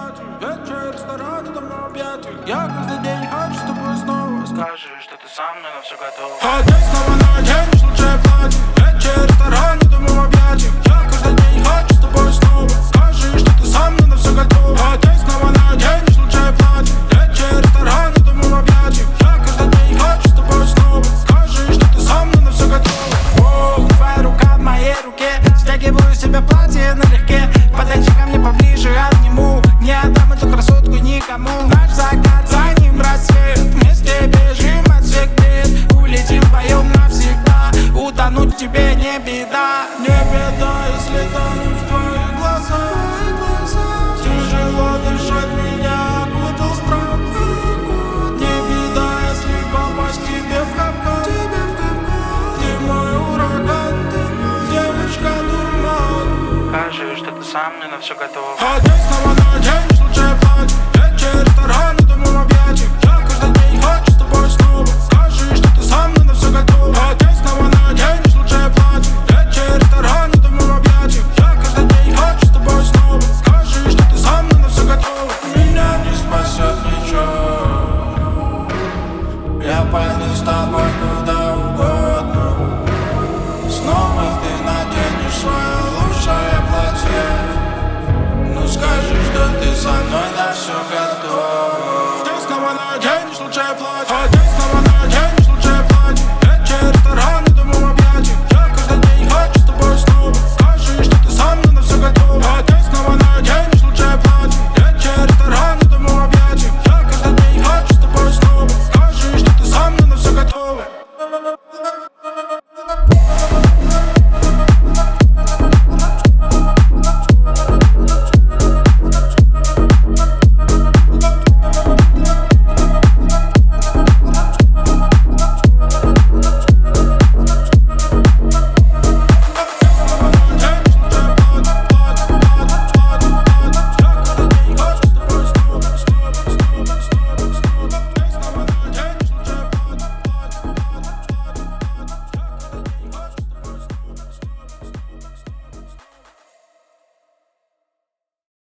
платье, вечер, ресторан, дома объятия. Я каждый день хочу с тобой снова. Скажи, что ты со мной на все готов. Одень снова наденешь лучшее платье, вечер, ресторан, дома объятия. Я каждый день хочу с тобой снова. Скажи, что ты со мной на все готов. Одень снова наденешь лучшее платье, вечер, ресторан, дома объятия. Я каждый день хочу с тобой снова. Скажи, что ты со мной на все готов. Воу, твоя рука в моей руке, стягиваю себе платье налегке. Подойди ко мне поближе, обниму. Не отдам эту красотку никому. Наш закат, за ним рассвет. Вместе бежим от всех бед. Улетим вдвоем навсегда. Утонуть в тебе не беда. Не беда, если тонуть в твоих глазах. Тяжело дышать, меня окутал страх. Не беда, если попасть к тебе в капкан. Ты мой ураган, девочка дурман. Скажи, что ты со мной на все готов. Одень снова наденешь лучшее платье, вечер, ресторан, дома объятия.